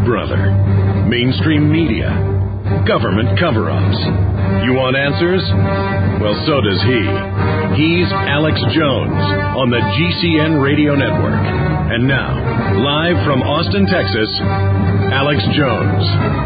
brother. Mainstream media. Government cover-ups. You want answers? Well, so does he. He's Alex Jones on the GCN Radio Network. And now, live from Austin, Texas, Alex Jones.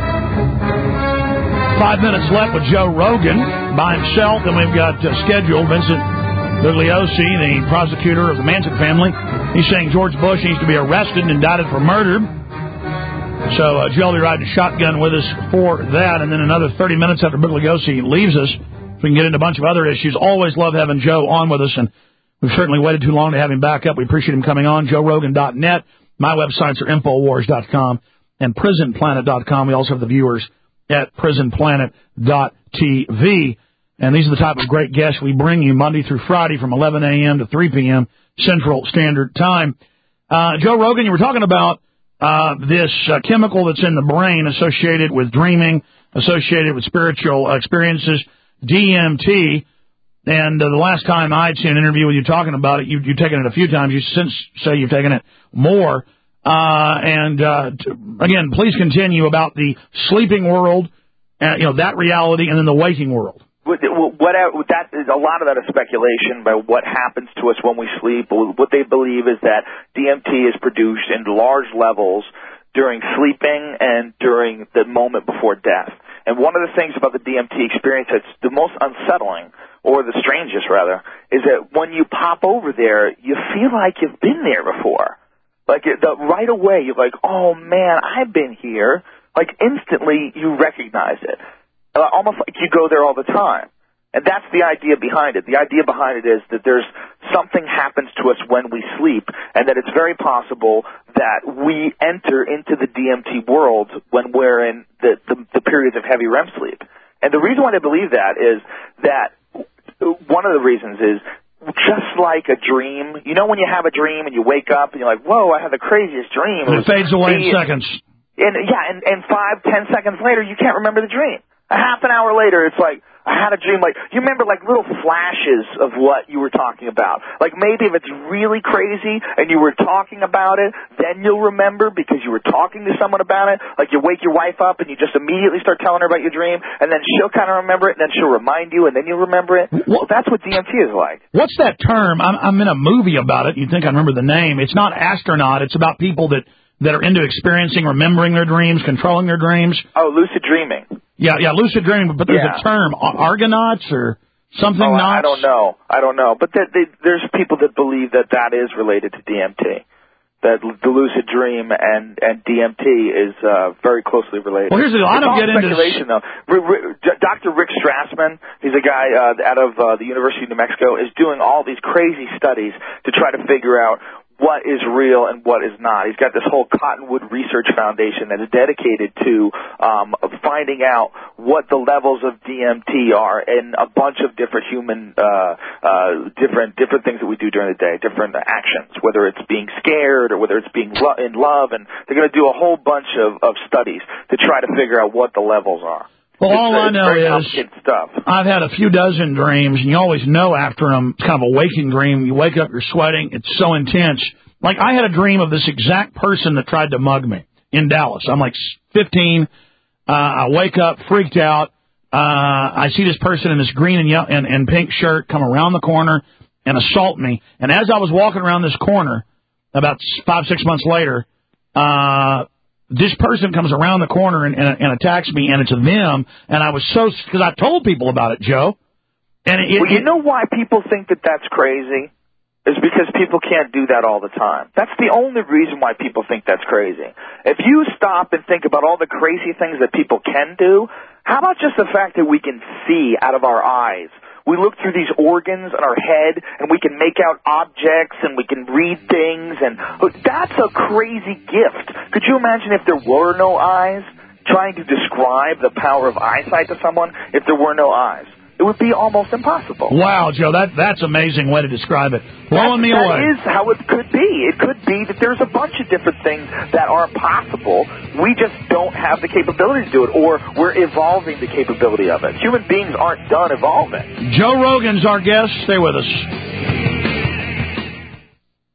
5 minutes left with Joe Rogan by himself. Then we've got scheduled Vincent Bugliosi, the prosecutor of the Manson family. He's saying George Bush needs to be arrested and indicted for murder. So Joe will be riding shotgun with us for that. And then another 30 minutes after Bugliosi leaves us, we can get into a bunch of other issues. Always love having Joe on with us, and we've certainly waited too long to have him back up. We appreciate him coming on. JoeRogan.net. My websites are Infowars.com and PrisonPlanet.com. We also have the viewers at PrisonPlanet.tv. And these are the type of great guests we bring you Monday through Friday from 11 a.m. to 3 p.m. Central Standard Time. Joe Rogan, you were talking about this chemical that's in the brain associated with dreaming, associated with spiritual experiences, DMT. And the last time I'd seen an interview with you talking about it, you've taken it a few times. You since say you've taken it more. Again, please continue about the sleeping world, that reality, and then the waking world. That is a lot of that is speculation by what happens to us when we sleep. What they believe is that DMT is produced in large levels during sleeping and during the moment before death. And one of the things about the DMT experience that's the most unsettling, or the strangest rather, is that when you pop over there, you feel like you've been there before. Like right away, you're like, oh man, I've been here. Like instantly, you recognize it. Almost like you go there all the time. And that's the idea behind it. The idea behind it is that there's something happens to us when we sleep, and that it's very possible that we enter into the DMT world when we're in the periods of heavy REM sleep. And the reason why they believe that is that one of the reasons is just like a dream. You know when you have a dream and you wake up and you're like, whoa, I had the craziest dream. And it fades away in seconds. And 5-10 seconds later, you can't remember the dream. A half an hour later, it's like, I had a dream. Like, you remember like little flashes of what you were talking about. Like maybe if it's really crazy and you were talking about it, then you'll remember because you were talking to someone about it. Like you wake your wife up and you just immediately start telling her about your dream, and then she'll kind of remember it, and then she'll remind you, and then you'll remember it. Well, that's what DMT is like. What's that term? I'm in a movie about it. You'd think I remember the name. It's not astronaut. It's about people that are into experiencing, remembering their dreams, controlling their dreams. Oh, lucid dreaming. Yeah, lucid dreaming, but there's a term, Argonauts or something. I don't know. But there's people that believe that is related to DMT. That the lucid dream and DMT is very closely related. Well, here's the deal. I don't get into speculation, though. Dr. Rick Strassman, he's a guy out of the University of New Mexico, is doing all these crazy studies to try to figure out what is real and what is not. He's got this whole Cottonwood Research Foundation that is dedicated to finding out what the levels of DMT are in a bunch of different human, different things that we do during the day, different actions, whether it's being scared or whether it's being in love, and they're going to do a whole bunch of studies to try to figure out what the levels are. Well, all I know is stuff. I've had a few dozen dreams, and you always know after them, it's kind of a waking dream. You wake up, you're sweating. It's so intense. Like, I had a dream of this exact person that tried to mug me in Dallas. I'm like 15. I wake up, freaked out. I see this person in this green and pink shirt come around the corner and assault me. And as I was walking around this corner, about 5-6 months later, this person comes around the corner and attacks me, and it's them. And I was because I told people about it, Joe. And you know why people think that that's crazy? Is because people can't do that all the time. That's the only reason why people think that's crazy. If you stop and think about all the crazy things that people can do, how about just the fact that we can see out of our eyes? We look through these organs in our head, and we can make out objects, and we can read things, and that's a crazy gift. Could you imagine if there were no eyes, trying to describe the power of eyesight to someone if there were no eyes? It would be almost impossible. Wow, Joe, that's an amazing way to describe it. Blowing me away. That is how it could be. It could be that there's a bunch of different things that are possible. We just don't have the capability to do it, or we're evolving the capability of it. Human beings aren't done evolving. Joe Rogan's our guest. Stay with us.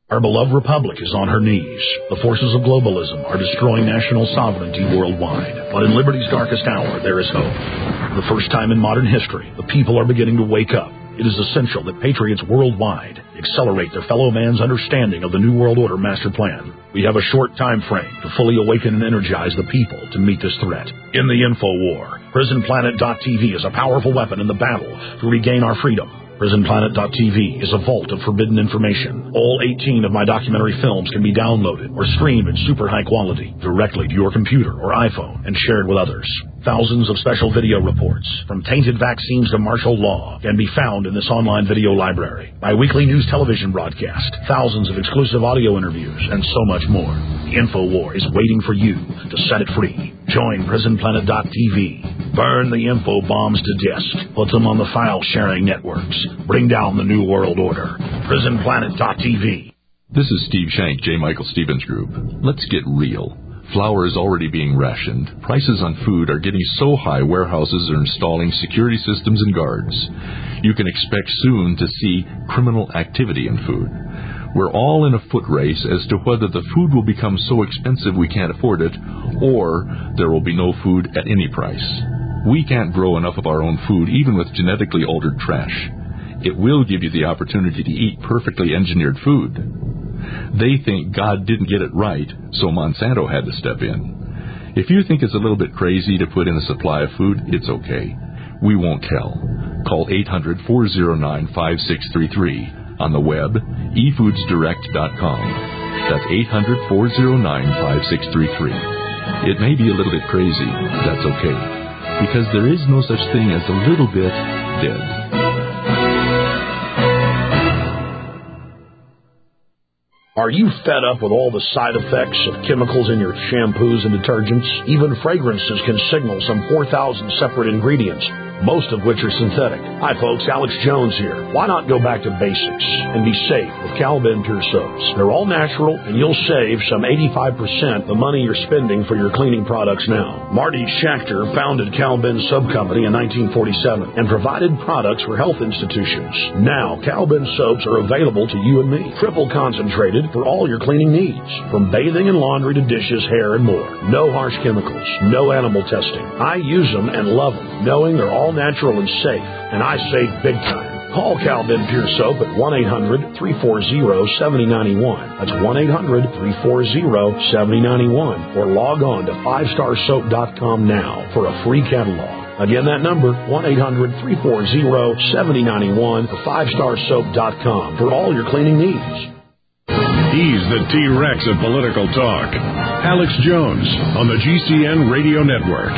Our beloved republic is on her knees. The forces of globalism are destroying national sovereignty worldwide. But in liberty's darkest hour, there is hope. For the first time in modern history, the people are beginning to wake up. It is essential that patriots worldwide accelerate their fellow man's understanding of the New World Order master plan. We have a short time frame to fully awaken and energize the people to meet this threat. In the info war, PrisonPlanet.tv is a powerful weapon in the battle to regain our freedom. PrisonPlanet.tv is a vault of forbidden information. All 18 of my documentary films can be downloaded or streamed in super high quality directly to your computer or iPhone and shared with others. Thousands of special video reports, from tainted vaccines to martial law, can be found in this online video library. My weekly news television broadcast, thousands of exclusive audio interviews, and so much more. The InfoWar is waiting for you to set it free. Join PrisonPlanet.tv. Burn the info bombs to disk. Put them on the file-sharing networks. Bring down the New World Order. PrisonPlanet.tv. This is Steve Shank, J. Michael Stevens Group. Let's get real. Flour is already being rationed. Prices on food are getting so high, warehouses are installing security systems and guards. You can expect soon to see criminal activity in food. We're all in a foot race as to whether the food will become so expensive we can't afford it, or there will be no food at any price. We can't grow enough of our own food, even with genetically altered trash. It will give you the opportunity to eat perfectly engineered food. They think God didn't get it right, so Monsanto had to step in. If you think it's a little bit crazy to put in a supply of food, it's okay. We won't tell. Call 800-409-5633. On the web, efoodsdirect.com. That's 800-409-5633. It may be a little bit crazy. That's okay. Because there is no such thing as a little bit dead. Are you fed up with all the side effects of chemicals in your shampoos and detergents? Even fragrances can signal some 4,000 separate ingredients, most of which are synthetic. Hi folks, Alex Jones here. Why not go back to basics and be safe with Cal-Ben Pure Soaps? They're all natural, and you'll save some 85% the money you're spending for your cleaning products now. Marty Schachter founded Cal-Ben Soap Company in 1947 and provided products for health institutions. Now, Cal-Ben soaps are available to you and me, triple concentrated for all your cleaning needs, from bathing and laundry to dishes, hair, and more. No harsh chemicals, no animal testing. I use them and love them, knowing they're all natural and safe, and I save big time. Call Cal-Ben Pure Soap at 1-800-340-7091. That's 1-800-340-7091. Or log on to 5starsoap.com now for a free catalog. Again, that number, 1-800-340-7091 or 5starsoap.com for all your cleaning needs. He's the T-Rex of political talk. Alex Jones on the GCN Radio Network.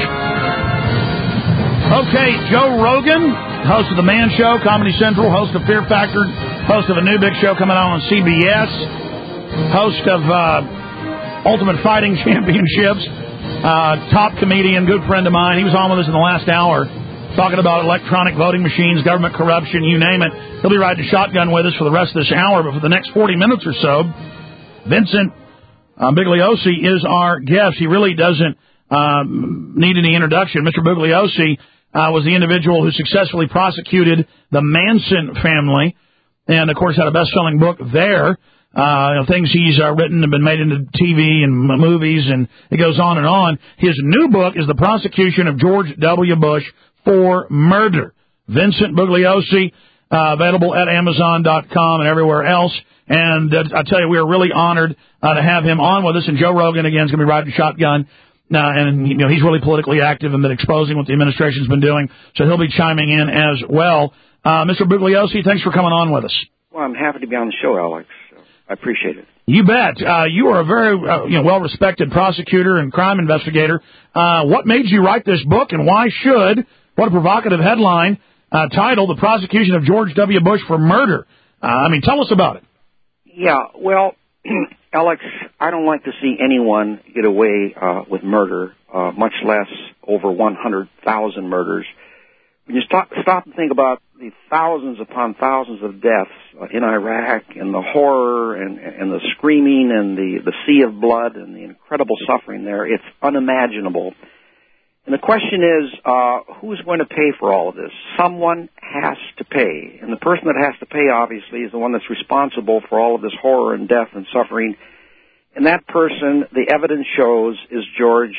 Okay, Joe Rogan, host of The Man Show, Comedy Central, host of Fear Factor, host of a new big show coming on CBS, host of Ultimate Fighting Championships, top comedian, good friend of mine. He was on with us in the last hour talking about electronic voting machines, government corruption, you name it. He'll be riding shotgun with us for the rest of this hour, but for the next 40 minutes or so, Vincent Bugliosi is our guest. He really doesn't need any introduction. Mr. Bugliosi was the individual who successfully prosecuted the Manson family and, of course, had a best-selling book there. Things he's written have been made into TV and movies, and it goes on and on. His new book is The Prosecution of George W. Bush for Murder. Vincent Bugliosi, available at Amazon.com and everywhere else. And I tell you, we are really honored to have him on with us. And Joe Rogan, again, is going to be riding shotgun. And, you know, he's really politically active and been exposing what the administration's been doing. So he'll be chiming in as well. Mr. Bugliosi, thanks for coming on with us. Well, I'm happy to be on the show, Alex. I appreciate it. You bet. You are a very well-respected prosecutor and crime investigator. What made you write this book, and why should, what a provocative headline, title, The Prosecution of George W. Bush for Murder. Tell us about it. Yeah, well, Alex, I don't like to see anyone get away with murder, much less over 100,000 murders. When you stop and think about the thousands upon thousands of deaths in Iraq, and the horror and the screaming and the sea of blood and the incredible suffering there, it's unimaginable. And the question is, who's going to pay for all of this? Someone has to pay. And the person that has to pay, obviously, is the one that's responsible for all of this horror and death and suffering. And that person, the evidence shows, is George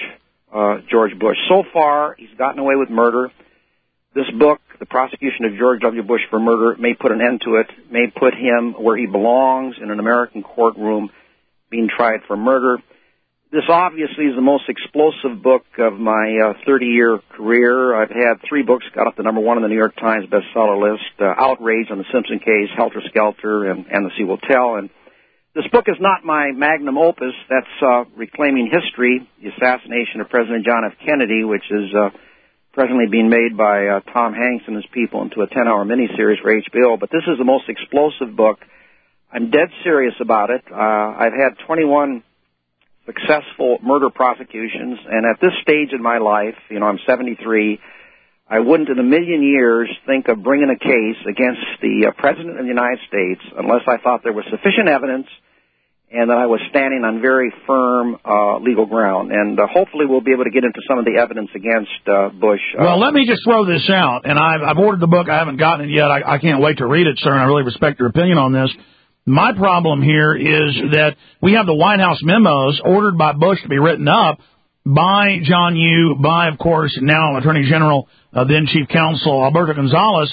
Bush. So far, he's gotten away with murder. This book, The Prosecution of George W. Bush for Murder, may put an end to it, may put him where he belongs in an American courtroom being tried for murder. This obviously is the most explosive book of my 30-year career. I've had 3 books, got up to number 1 on the New York Times bestseller list, Outrage on the Simpson Case, Helter Skelter, and The Sea Will Tell. And this book is not my magnum opus. That's Reclaiming History, the assassination of President John F. Kennedy, which is presently being made by Tom Hanks and his people into a 10-hour miniseries for HBO. But this is the most explosive book. I'm dead serious about it. I've had 21 successful murder prosecutions, and at this stage in my life, I'm 73, I wouldn't in a million years think of bringing a case against the President of the United States unless I thought there was sufficient evidence and that I was standing on very firm legal ground. And hopefully we'll be able to get into some of the evidence against Bush. Well, let me just throw this out, and I've ordered the book. I haven't gotten it yet. I can't wait to read it, sir, and I really respect your opinion on this. My problem here is that we have the White House memos ordered by Bush to be written up by John Yoo, by, of course, now Attorney General, then Chief Counsel Alberto Gonzales,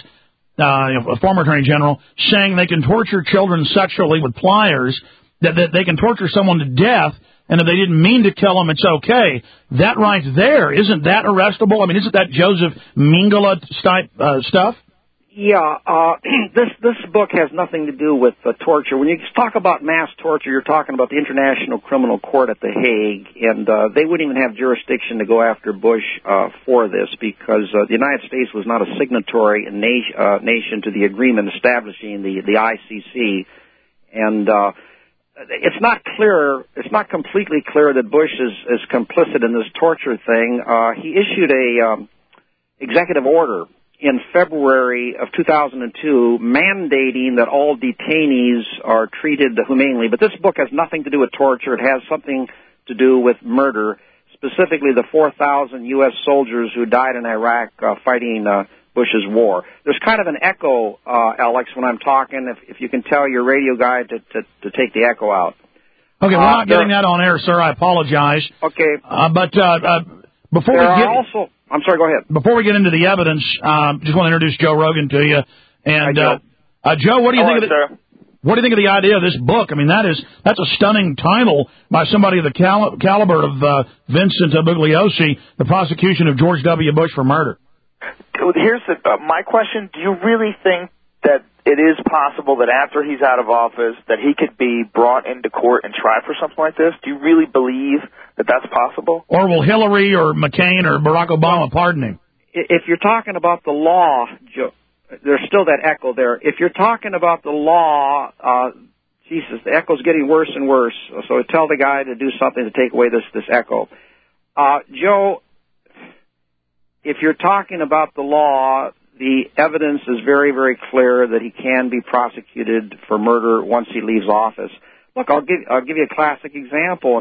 a former Attorney General, saying they can torture children sexually with pliers, that they can torture someone to death, and if they didn't mean to kill them, it's okay. That right there, isn't that arrestable? I mean, isn't that Joseph Mengele type stuff? Yeah, this book has nothing to do with torture. When you talk about mass torture, you're talking about the International Criminal Court at The Hague, and they wouldn't even have jurisdiction to go after Bush for this because the United States was not a signatory nation to the agreement establishing the ICC, and it's not clear. It's not completely clear that Bush is complicit in this torture thing. He issued a executive order in February of 2002 mandating that all detainees are treated humanely. But this book has nothing to do with torture. It has something to do with murder, specifically the 4,000 U.S. soldiers who died in Iraq fighting Bush's war. There's kind of an echo, Alex, when I'm talking. If you can tell your radio guy to take the echo out. Okay, we're not getting that on air, sir. I apologize. Okay. But before we get... I'm sorry, go ahead. Before we get into the evidence, just want to introduce Joe Rogan to you. And Hi, Joe, what do you think of it? What do you think of the idea of this book? I mean, that's a stunning title by somebody of the caliber of Vincent Bugliosi, The Prosecution of George W. Bush for Murder. Here's my question. Do you really think that it is possible that after he's out of office that he could be brought into court and tried for something like this? Do you really believe that that's possible? Or will Hillary or McCain or Barack Obama pardon him? If you're talking about the law, Joe, there's still that echo there. If you're talking about the law, Jesus, the echo's getting worse and worse. So tell the guy to do something to take away this echo. Joe, if you're talking about the law, the evidence is very, very clear that he can be prosecuted for murder once he leaves office. Look, I'll give you a classic example. In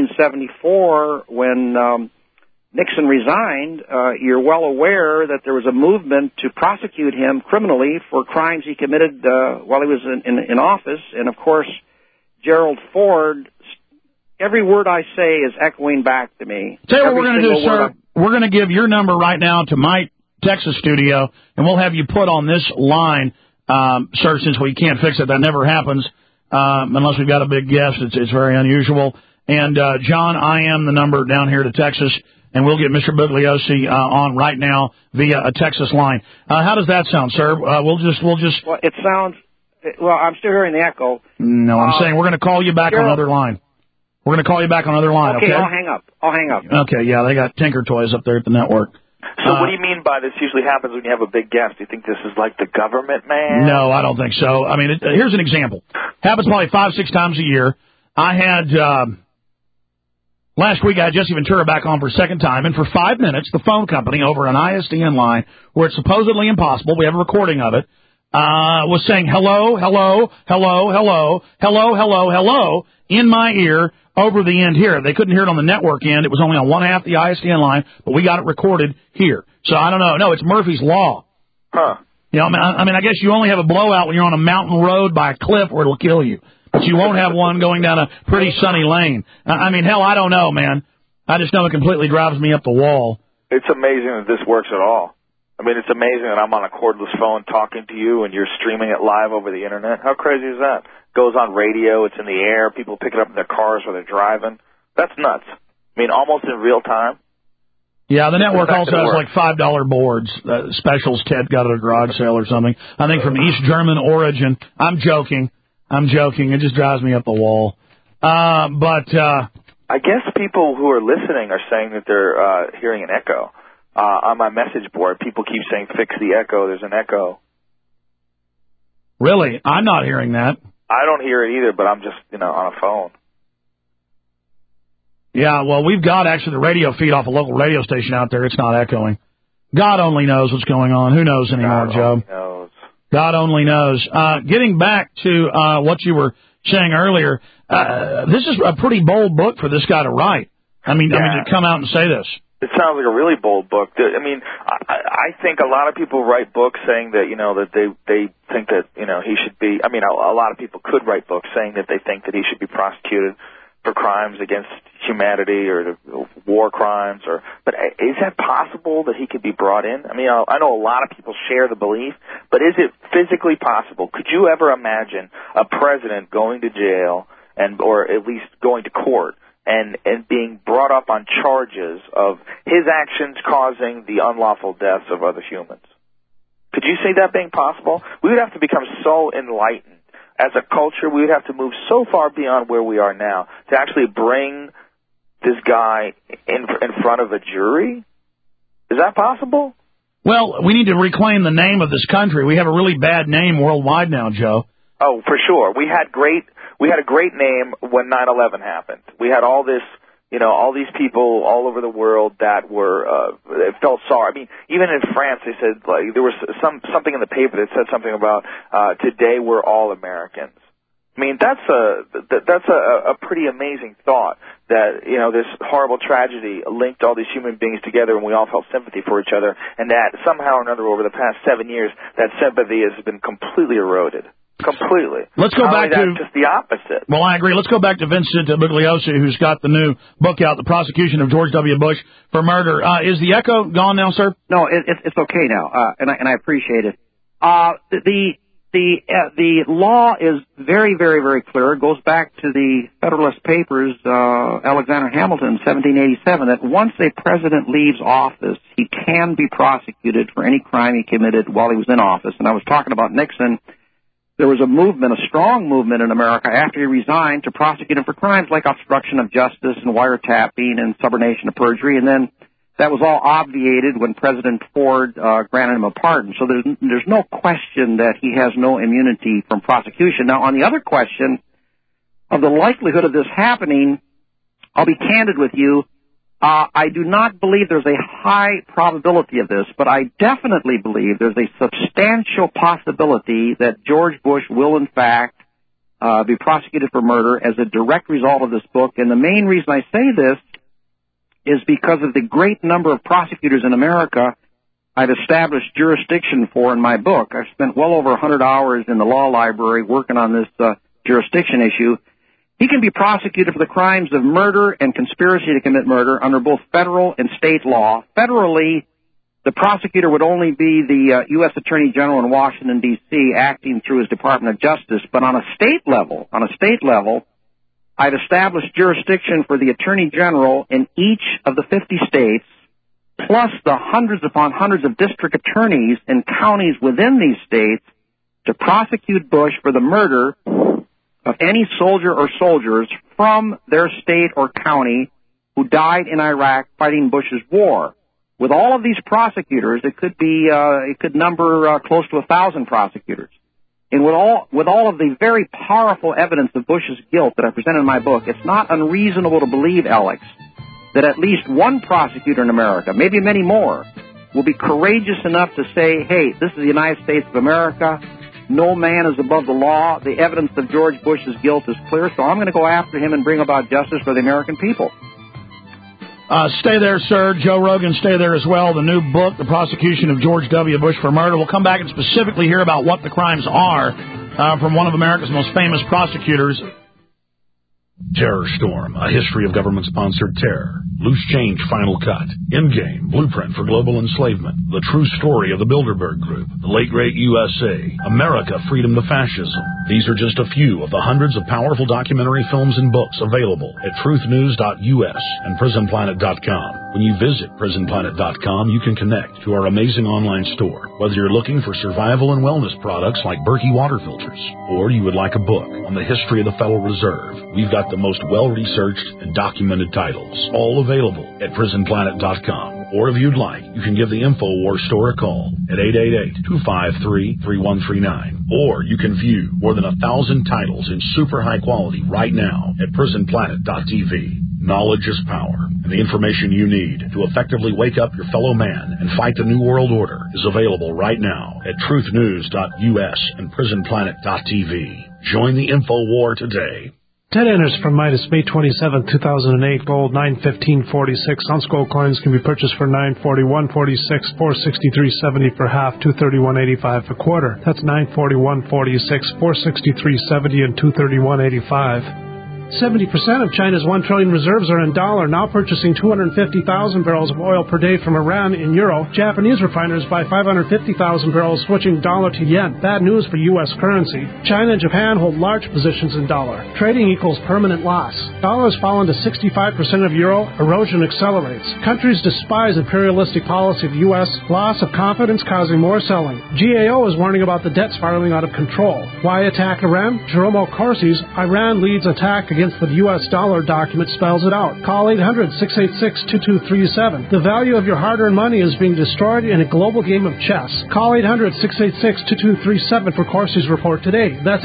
1974, when Nixon resigned, you're well aware that there was a movement to prosecute him criminally for crimes he committed while he was in office. And, of course, Gerald Ford, every word I say is echoing back to me. Tell you what we're going to do, sir. We're going to give your number right now to my Texas studio, and we'll have you put on this line, sir, since we can't fix it. That never happens unless we've got a big guest. It's very unusual. And, John, I am the number down here to Texas, and we'll get Mr. Bugliosi on right now via a Texas line. How does that sound, sir? We'll just. Well, it sounds. Well, I'm still hearing the echo. No, I'm saying we're going to call you back on another line. We're going to call you back on another line. Okay, I'll hang up. Okay, yeah, they got Tinker Toys up there at the network. So what do you mean by this usually happens when you have a big guest? Do you think this is like the government, man? No, I don't think so. I mean, here's an example. Happens probably 5-6 times a year. I had, last week I had Jesse Ventura back on for a second time, and for 5 minutes, the phone company over an ISDN line, where it's supposedly impossible, we have a recording of it, was saying hello, hello, hello, hello, hello, hello, hello, in my ear, over the end here. They couldn't hear it on the network end. It was only on one half the ISDN line, but we got it recorded here. So I don't know. No, it's Murphy's Law. Huh. You know, I mean, I guess you only have a blowout when you're on a mountain road by a cliff where it'll kill you. But you won't have one going down a pretty sunny lane. I mean, hell, I don't know, man. I just know it completely drives me up the wall. It's amazing that this works at all. I mean, it's amazing that I'm on a cordless phone talking to you and you're streaming it live over the Internet. How crazy is that? It goes on radio, it's in the air, people pick it up in their cars while they're driving. That's nuts. I mean, almost in real time. Yeah, the network also has like $5 boards, specials Ted got at a garage sale or something. I think from East German origin. I'm joking. It just drives me up the wall. But I guess people who are listening are saying that they're hearing an echo. On my message board, people keep saying, fix the echo, there's an echo. Really? I'm not hearing that. I don't hear it either, but I'm just, on a phone. Yeah, well, we've got actually the radio feed off a local radio station out there. It's not echoing. God only knows what's going on. Who knows anymore, Joe? Knows. God only knows. Getting back to what you were saying earlier, this is a pretty bold book for this guy to write. I mean, to come out and say this. It sounds like a really bold book. I mean, I think a lot of people write books saying that, that they think that, he should be, I mean, a lot of people could write books saying that they think that he should be prosecuted for crimes against humanity or war crimes, but is that possible that he could be brought in? I mean, I know a lot of people share the belief, but is it physically possible? Could you ever imagine a president going to jail or at least going to court and being brought up on charges of his actions causing the unlawful deaths of other humans? Could you see that being possible? We would have to become so enlightened. As a culture, we would have to move so far beyond where we are now to actually bring this guy in front of a jury. Is that possible? Well, we need to reclaim the name of this country. We have a really bad name worldwide now, Joe. Oh, for sure. We had a great name when 9/11 happened. We had all this, all these people all over the world that were felt sorry. I mean, even in France, they said like there was something in the paper that said something about today we're all Americans. I mean, that's a pretty amazing thought that this horrible tragedy linked all these human beings together and we all felt sympathy for each other, and that somehow or another over the past 7 years that sympathy has been completely eroded. Completely. Let's go back to just the opposite. Well, I agree. Let's go back to Vincent Bugliosi, who's got the new book out, The Prosecution of George W. Bush for Murder. Is the echo gone now, sir? No, it's okay now, and I appreciate it. The law is very, very, very clear. It goes back to the Federalist Papers, Alexander Hamilton, 1787, that once a president leaves office, he can be prosecuted for any crime he committed while he was in office. And I was talking about Nixon. There was a movement, a strong movement in America after he resigned to prosecute him for crimes like obstruction of justice and wiretapping and subornation of perjury. And then that was all obviated when President Ford granted him a pardon. So there's no question that he has no immunity from prosecution. Now, on the other question of the likelihood of this happening, I'll be candid with you. I do not believe there's a high probability of this, but I definitely believe there's a substantial possibility that George Bush will, in fact, be prosecuted for murder as a direct result of this book. And the main reason I say this is because of the great number of prosecutors in America I've established jurisdiction for in my book. I've spent well over 100 hours in the law library working on this jurisdiction issue. He can be prosecuted for the crimes of murder and conspiracy to commit murder under both federal and state law. Federally, the prosecutor would only be the U.S. Attorney General in Washington, D.C., acting through his Department of Justice. But on a state level, I've established jurisdiction for the Attorney General in each of the 50 states, plus the hundreds upon hundreds of district attorneys in counties within these states to prosecute Bush for the murder of any soldier or soldiers from their state or county who died in Iraq fighting Bush's war. With all of these prosecutors, it could number close to 1,000 prosecutors. And with all of the very powerful evidence of Bush's guilt that I present in my book, it's not unreasonable to believe, Alex, that at least one prosecutor in America, maybe many more, will be courageous enough to say, hey, this is the United States of America. No man is above the law. The evidence of George Bush's guilt is clear, so I'm going to go after him and bring about justice for the American people. Stay there, sir. Joe Rogan, stay there as well. The new book, The Prosecution of George W. Bush for Murder. We'll come back and specifically hear about what the crimes are from one of America's most famous prosecutors. Terror Storm, a history of government-sponsored terror. Loose Change Final Cut. Endgame, Blueprint for Global Enslavement. The True Story of the Bilderberg Group. The Late Great USA. America, Freedom to Fascism. These are just a few of the hundreds of powerful documentary films and books available at truthnews.us and prisonplanet.com. When you visit prisonplanet.com, you can connect to our amazing online store. Whether you're looking for survival and wellness products like Berkey water filters, or you would like a book on the history of the Federal Reserve, we've got the most well-researched and documented titles, all available at prisonplanet.com. Or if you'd like, you can give the InfoWars store a call at 888-253-3139. Or you can view more than 1,000 titles in super high quality right now at prisonplanet.tv. Knowledge is power, and the information you need to effectively wake up your fellow man and fight the New World Order is available right now at truthnews.us and prisonplanet.tv. Join the InfoWar today. 10 enters from Midas, May 27, 2008. Gold, $915.46. Ounce gold coins can be purchased for $941.46, $463.70 per half, $231.85 per quarter. That's $941.46, $463.70, and $231.85. 70% of China's 1 trillion reserves are in dollar, now purchasing 250,000 barrels of oil per day from Iran in euro. Japanese refiners buy 550,000 barrels, switching dollar to yen. Bad news for U.S. currency. China and Japan hold large positions in dollar. Trading equals permanent loss. Dollar has fallen to 65% of euro. Erosion accelerates. Countries despise imperialistic policy of U.S. Loss of confidence causing more selling. GAO is warning about the debt spiraling out of control. Why attack Iran? Jerome Corsi's Iran leads attack against the U.S. dollar document spells it out. Call 800-686-2237. The value of your hard-earned money is being destroyed in a global game of chess. Call 800-686-2237 for Corsi's report today. That's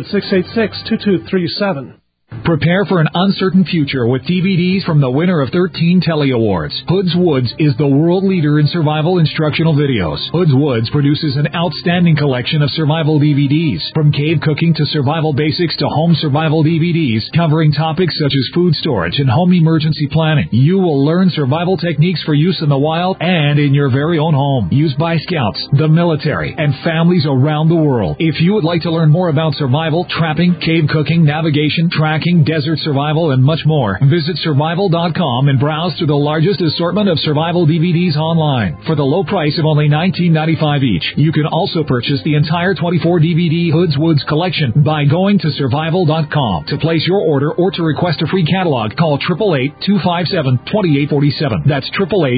800-686-2237. Prepare for an uncertain future with DVDs from the winner of 13 Telly Awards. Hoods Woods is the world leader in survival instructional videos. Hoods Woods produces an outstanding collection of survival DVDs, from cave cooking to survival basics to home survival DVDs, covering topics such as food storage and home emergency planning. You will learn survival techniques for use in the wild and in your very own home, used by scouts, the military, and families around the world. If you would like to learn more about survival, trapping, cave cooking, navigation, tracking, desert survival, and much more, visit survival.com and browse through the largest assortment of survival DVDs online. For the low price of only $19.95 each, you can also purchase the entire 24-DVD Hoods Woods collection by going to survival.com. To place your order or to request a free catalog, call 888-257-2847. That's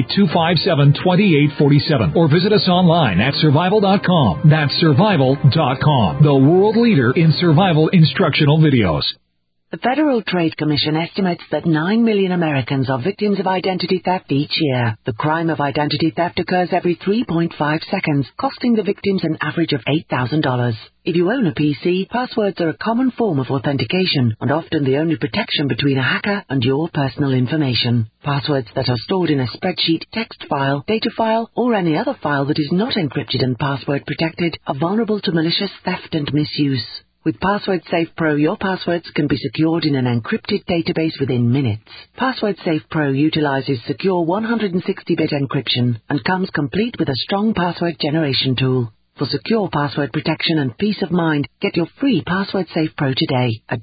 888-257-2847. Or visit us online at survival.com. That's survival.com, the world leader in survival instructional videos. The Federal Trade Commission estimates that 9 million Americans are victims of identity theft each year. The crime of identity theft occurs every 3.5 seconds, costing the victims an average of $8,000. If you own a PC, passwords are a common form of authentication and often the only protection between a hacker and your personal information. Passwords that are stored in a spreadsheet, text file, data file, or any other file that is not encrypted and password protected are vulnerable to malicious theft and misuse. With Password Safe Pro, your passwords can be secured in an encrypted database within minutes. Password Safe Pro utilizes secure 160-bit encryption and comes complete with a strong password generation tool. For secure password protection and peace of mind, get your free Password Safe Pro today at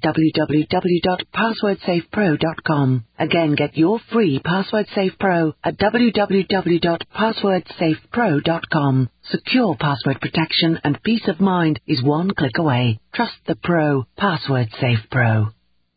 www.passwordsafepro.com. Again, get your free Password Safe Pro at www.passwordsafepro.com. Secure password protection and peace of mind is one click away. Trust the pro. Password Safe Pro.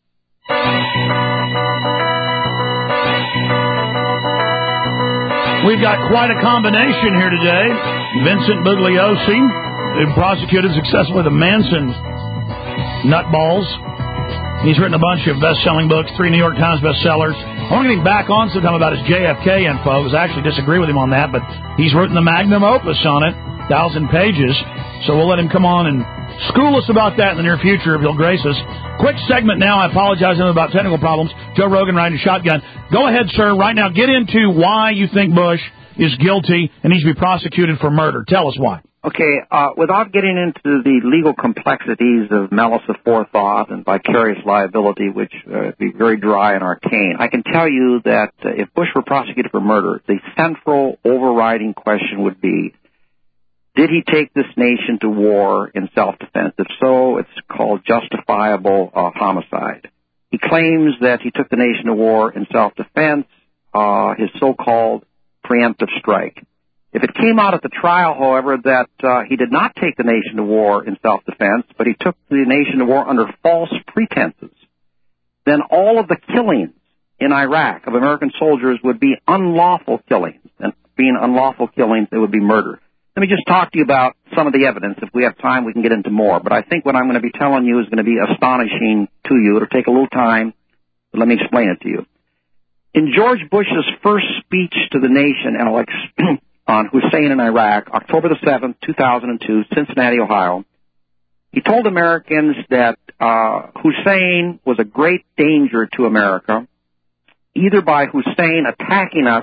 We've got quite a combination here today. Vincent Bugliosi, who prosecuted successfully the Manson nutballs. He's written a bunch of best-selling books, 3 New York Times bestsellers. I want to get him back on sometime about his JFK info, because I actually disagree with him on that, but he's written the magnum opus on it, 1,000 pages. So we'll let him come on and school us about that in the near future if he'll grace us. Quick segment now. I apologize about technical problems. Joe Rogan riding shotgun. Go ahead, sir. Right now, get into why you think Bush is guilty and needs to be prosecuted for murder. Tell us why. Okay, without getting into the legal complexities of malice aforethought and vicarious liability, which would be very dry and arcane, I can tell you that if Bush were prosecuted for murder, the central overriding question would be, did he take this nation to war in self-defense? If so, it's called justifiable homicide. He claims that he took the nation to war in self-defense, his so-called preemptive strike. If it came out at the trial, however, that he did not take the nation to war in self-defense, but he took the nation to war under false pretenses, then all of the killings in Iraq of American soldiers would be unlawful killings. And being unlawful killings, it would be murder. Let me just talk to you about some of the evidence. If we have time, we can get into more. But I think what I'm going to be telling you is going to be astonishing to you. It'll take a little time, but let me explain it to you. In George Bush's first speech to the nation, Alex, on Hussein in Iraq, October the 7th, 2002, Cincinnati, Ohio, he told Americans that Hussein was a great danger to America, either by Hussein attacking us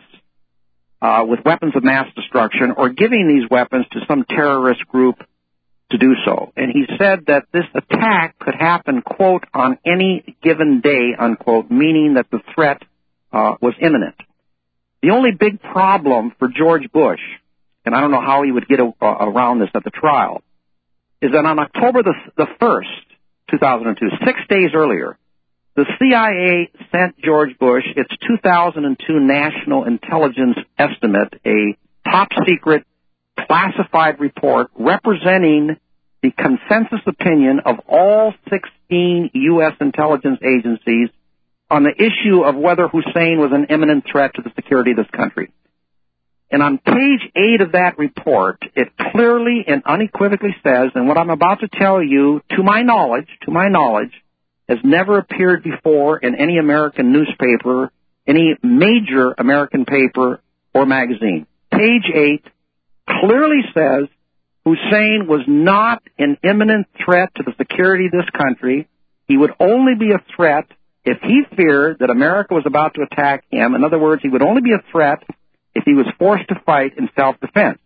with weapons of mass destruction or giving these weapons to some terrorist group to do so. And he said that this attack could happen, quote, on any given day, unquote, meaning that the threat was imminent. The only big problem for George Bush, and I don't know how he would get around this at the trial, is that on October the 1st, 2002, 6 days earlier, the CIA sent George Bush its 2002 National Intelligence Estimate, a top-secret classified report representing the consensus opinion of all 16 U.S. intelligence agencies on the issue of whether Hussein was an imminent threat to the security of this country. And on page 8 of that report, it clearly and unequivocally says, and what I'm about to tell you, to my knowledge, has never appeared before in any American newspaper, any major American paper or magazine. Page 8 clearly says Hussein was not an imminent threat to the security of this country. He would only be a threat if he feared that America was about to attack him. In other words, he would only be a threat if he was forced to fight in self-defense.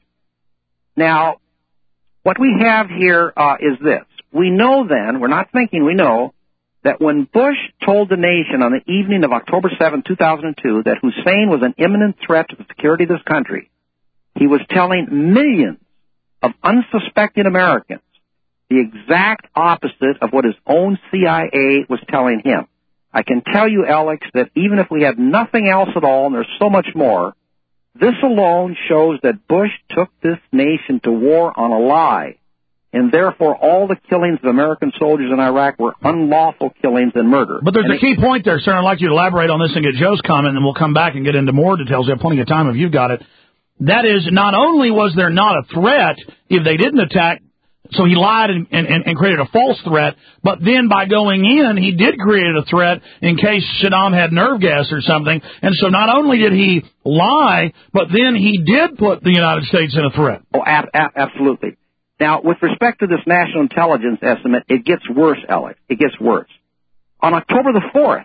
Now, what we have here is this. We know then, we're not thinking, we know, that when Bush told the nation on the evening of October 7, 2002, that Hussein was an imminent threat to the security of this country, he was telling millions of unsuspecting Americans the exact opposite of what his own CIA was telling him. I can tell you, Alex, that even if we had nothing else at all, and there's so much more, this alone shows that Bush took this nation to war on a lie, and therefore all the killings of American soldiers in Iraq were unlawful killings and murder. But there's a key point there, sir. I'd like you to elaborate on this and get Joe's comment, and we'll come back and get into more details. We have plenty of time if you've got it. That is, not only was there not a threat if they didn't attack, so he lied and created a false threat, but then by going in, he did create a threat in case Saddam had nerve gas or something. And so not only did he lie, but then he did put the United States in a threat. Oh, absolutely. Now, with respect to this national intelligence estimate, it gets worse, Alex. It gets worse. On October the 4th,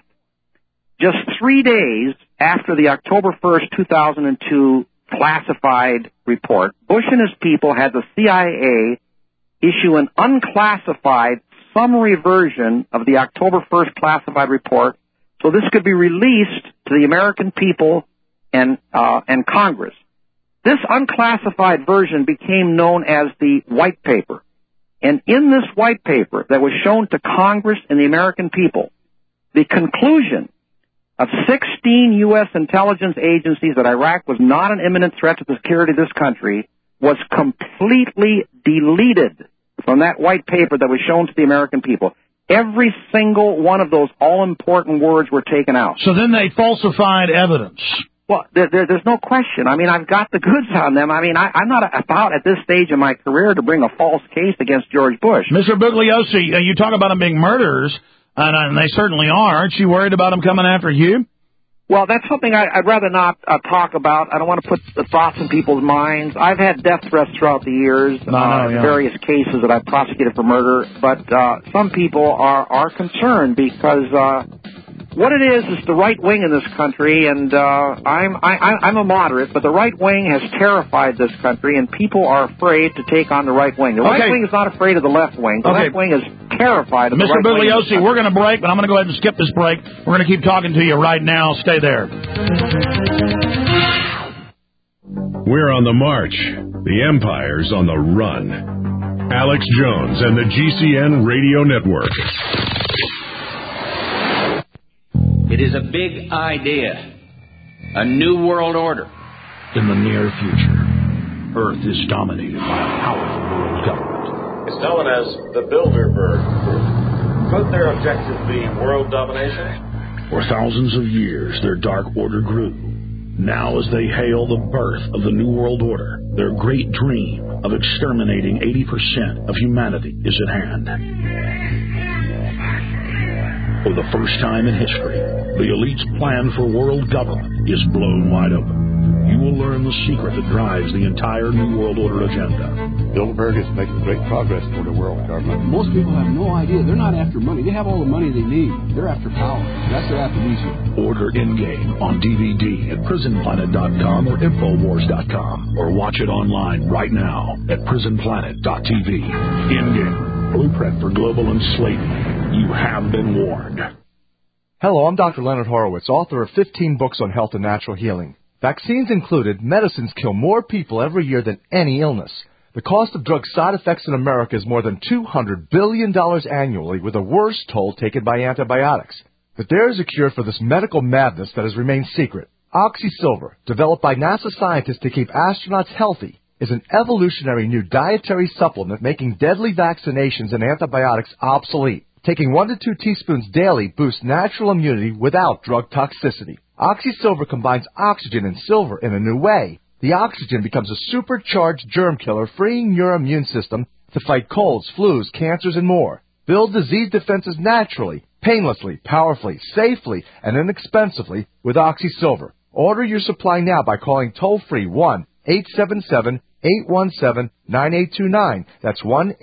just 3 days after the October 1st, 2002 classified report, Bush and his people had the CIA issue an unclassified summary version of the October 1st classified report so this could be released to the American people and Congress. This unclassified version became known as the White Paper. And in this White Paper that was shown to Congress and the American people, the conclusion of 16 U.S. intelligence agencies that Iraq was not an imminent threat to the security of this country was completely deleted from that White Paper that was shown to the American people. Every single one of those all-important words were taken out. So then they falsified evidence. Well, there's no question. I mean, I've got the goods on them. I mean, I'm not about at this stage in my career to bring a false case against George Bush. Mr. Bugliosi, you talk about them being murderers, and they certainly are. Aren't you worried about them coming after you? Well, that's something I'd rather not talk about. I don't want to put the thoughts in people's minds. I've had death threats throughout the years, various cases that I've prosecuted for murder, but some people are concerned because What it is the right wing in this country, and I'm a moderate, but the right wing has terrified this country, and people are afraid to take on the right wing. The right wing is not afraid of the left wing. The left wing is terrified of the right wing. Mr. Bugliosi, we're going to break, but I'm going to go ahead and skip this break. We're going to keep talking to you right now. Stay there. We're on the march. The empire's on the run. Alex Jones and the GCN Radio Network. It is a big idea. A new world order. In the near future, Earth is dominated by a powerful world government. It's known as the Bilderberg Group. Could their objective be world domination? For thousands of years, their dark order grew. Now, as they hail the birth of the New World Order, their great dream of exterminating 80% of humanity is at hand. For the first time in history, the elite's plan for world government is blown wide open. You will learn the secret that drives the entire New World Order agenda. Bilderberg is making great progress toward a world government. Most people have no idea. They're not after money. They have all the money they need. They're after power. That's their aphrodisiac. Order In-Game on DVD at prisonplanet.com or Infowars.com, or watch it online right now at prisonplanet.tv. In-Game, Blueprint for Global Enslavement. You have been warned. Hello, I'm Dr. Leonard Horowitz, author of 15 books on health and natural healing. Vaccines included, medicines kill more people every year than any illness. The cost of drug side effects in America is more than $200 billion annually, with the worst toll taken by antibiotics. But there is a cure for this medical madness that has remained secret. OxySilver, developed by NASA scientists to keep astronauts healthy, is an evolutionary new dietary supplement making deadly vaccinations and antibiotics obsolete. Taking 1 to 2 teaspoons daily boosts natural immunity without drug toxicity. OxySilver combines oxygen and silver in a new way. The oxygen becomes a supercharged germ killer, freeing your immune system to fight colds, flus, cancers, and more. Build disease defenses naturally, painlessly, powerfully, safely, and inexpensively with OxySilver. Order your supply now by calling toll-free 1-877-817-9829. That's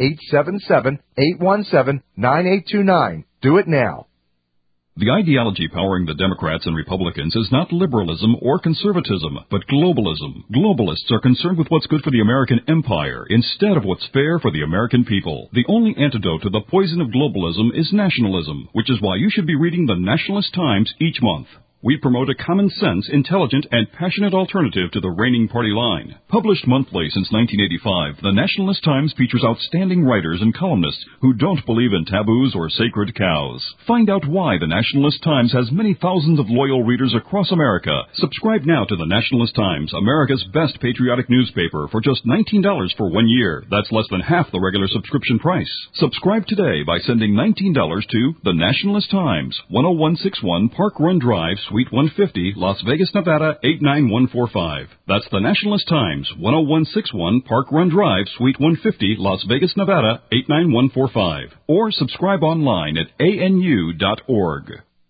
1-877-817-9829. Do it now. The ideology powering the Democrats and Republicans is not liberalism or conservatism, but globalism. Globalists are concerned with what's good for the American empire instead of what's fair for the American people. The only antidote to the poison of globalism is nationalism, which is why you should be reading the Nationalist Times each month. We promote a common-sense, intelligent, and passionate alternative to the reigning party line. Published monthly since 1985, the Nationalist Times features outstanding writers and columnists who don't believe in taboos or sacred cows. Find out why the Nationalist Times has many thousands of loyal readers across America. Subscribe now to the Nationalist Times, America's best patriotic newspaper, for just $19 for 1 year. That's less than half the regular subscription price. Subscribe today by sending $19 to The Nationalist Times, 10161 Park Run Drive, Suite 150, Las Vegas, Nevada, 89145. That's the Nationalist Times, 10161 Park Run Drive, Suite 150, Las Vegas, Nevada, 89145. Or subscribe online at anu.org.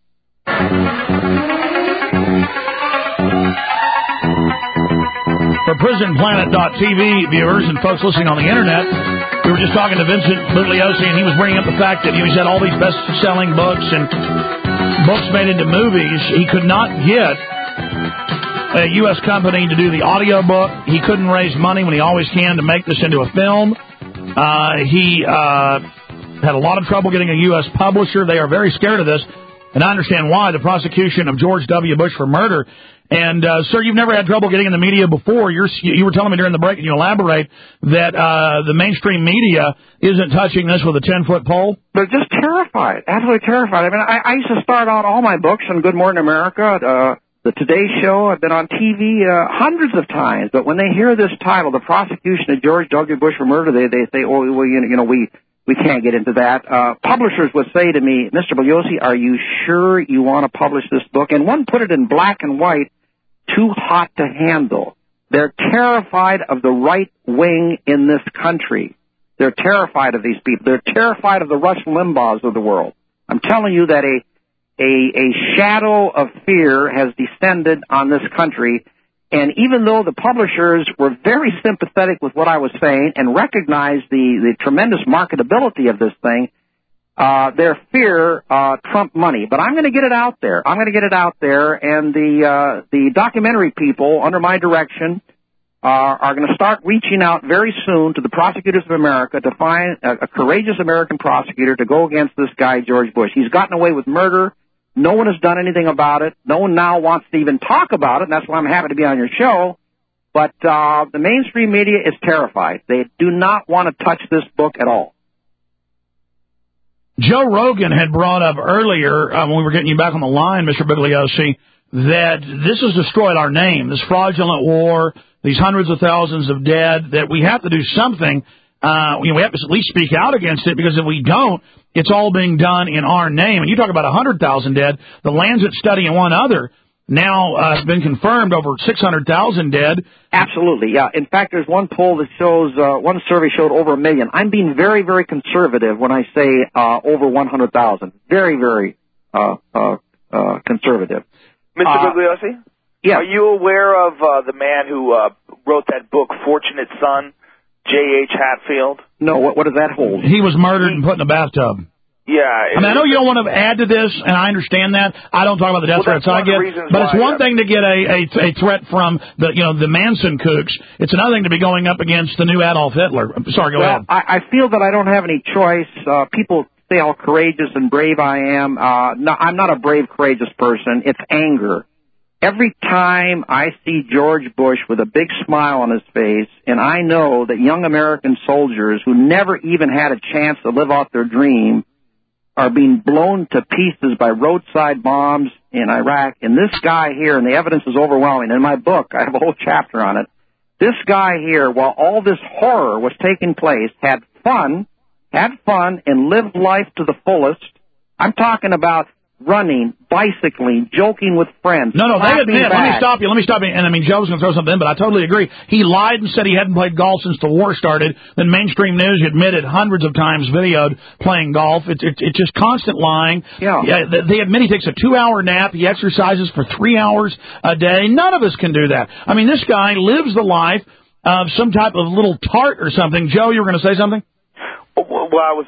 For PrisonPlanet.tv viewers and folks listening on the internet, we were just talking to Vincent Bugliosi, and he was bringing up the fact that he's had all these best-selling books and books made into movies. He could not get a U.S. company to do the audio book. He couldn't raise money when he always can to make this into a film. He had a lot of trouble getting a U.S. publisher. They are very scared of this, and I understand why. The prosecution of George W. Bush for murder. And, sir, you've never had trouble getting in the media before. You were telling me during the break, and you elaborate, that the mainstream media isn't touching this with a 10-foot pole? They're just terrified, absolutely terrified. I mean, I used to start out all my books on Good Morning America, the Today Show. I've been on TV hundreds of times. But when they hear this title, the prosecution of George W. Bush for murder, they say, oh, well, we can't get into that. Publishers would say to me, Mr. Bugliosi, are you sure you want to publish this book? And one put it in black and white, too hot to handle. They're terrified of the right wing in this country. They're terrified of these people. They're terrified of the Rush Limbaughs of the world. I'm telling you that a shadow of fear has descended on this country. And even though the publishers were very sympathetic with what I was saying and recognized the tremendous marketability of this thing, their fear trumped money. But I'm going to get it out there. And the documentary people, under my direction, are going to start reaching out very soon to the prosecutors of America to find a courageous American prosecutor to go against this guy, George Bush. He's gotten away with murder. No one has done anything about it. No one now wants to even talk about it, and that's why I'm happy to be on your show. But the mainstream media is terrified. They do not want to touch this book at all. Joe Rogan had brought up earlier, when we were getting you back on the line, Mr. Bugliosi, that this has destroyed our name, this fraudulent war, these hundreds of thousands of dead, that we have to do something. We have to at least speak out against it, because if we don't, it's all being done in our name. And you talk about 100,000 dead. The Lancet study and one other now has been confirmed over 600,000 dead. Absolutely, yeah. In fact, there's one poll that shows, one survey showed over 1 million. I'm being very, very conservative when I say over 100,000. Very, very conservative. Mr. Bugliosi? Yeah. Are you aware of the man who wrote that book, Fortunate Son, J.H. Hatfield? No, what does that hold? He was murdered and put in a bathtub. Yeah. I mean, I know you don't want to add to this, and I understand that. I don't talk about the death threats I get, but it's one thing to get a threat from the Manson kooks. It's another thing to be going up against the new Adolf Hitler. Sorry, go ahead. I feel that I don't have any choice. People say how courageous and brave I am. No, I'm not a brave, courageous person. It's anger. Every time I see George Bush with a big smile on his face, and I know that young American soldiers who never even had a chance to live out their dream are being blown to pieces by roadside bombs in Iraq, and this guy here, and the evidence is overwhelming. In my book, I have a whole chapter on it. This guy here, while all this horror was taking place, had fun, and lived life to the fullest. I'm talking about running, bicycling, joking with friends. No, they admit. Let me stop you. And I mean, Joe's going to throw something in, but I totally agree. He lied and said he hadn't played golf since the war started. Then mainstream news admitted hundreds of times videoed playing golf. It's just constant lying. Yeah. They admit he takes a 2-hour nap. He exercises for 3 hours a day. None of us can do that. I mean, this guy lives the life of some type of little tart or something. Joe, you were going to say something? Well,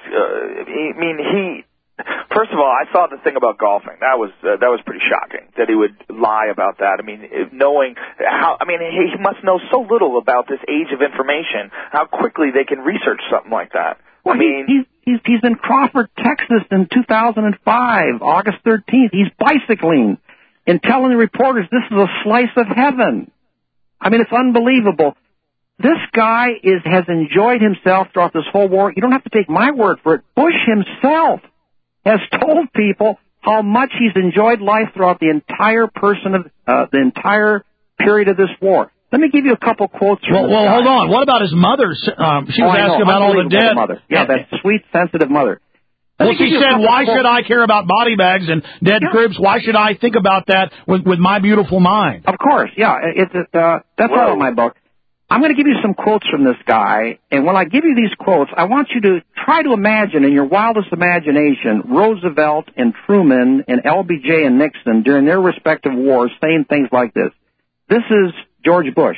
first of all, I saw the thing about golfing. That was pretty shocking that he would lie about that. I mean, knowing how, he must know so little about this age of information, how quickly they can research something like that. Well, he's in Crawford, Texas in 2005, August 13th. He's bicycling and telling the reporters this is a slice of heaven. I mean, it's unbelievable. This guy has enjoyed himself throughout this whole war. You don't have to take my word for it. Bush himself has told people how much he's enjoyed life throughout the entire the entire period of this war. Let me give you a couple quotes from Well, hold on. What about his mother? She was asking about all the dead. Mother. Yeah, that sweet, sensitive mother. Well, she said, why should I care about body bags and dead troops? Why should I think about that with my beautiful mind? Of course, yeah. That's all in my book. I'm going to give you some quotes from this guy, and when I give you these quotes, I want you to try to imagine in your wildest imagination Roosevelt and Truman and LBJ and Nixon during their respective wars saying things like this. This is George Bush.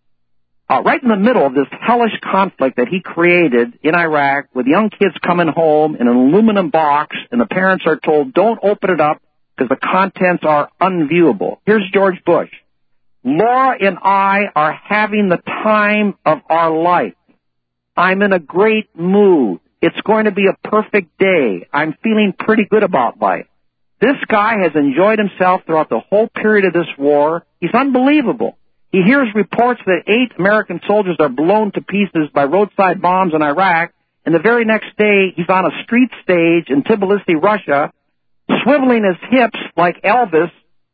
Right in the middle of this hellish conflict that he created in Iraq with young kids coming home in an aluminum box, and the parents are told, don't open it up because the contents are unviewable. Here's George Bush. Laura and I are having the time of our life. I'm in a great mood. It's going to be a perfect day. I'm feeling pretty good about life. This guy has enjoyed himself throughout the whole period of this war. He's unbelievable. He hears reports that 8 American soldiers are blown to pieces by roadside bombs in Iraq, and the very next day he's on a street stage in Tbilisi, Russia, swiveling his hips like Elvis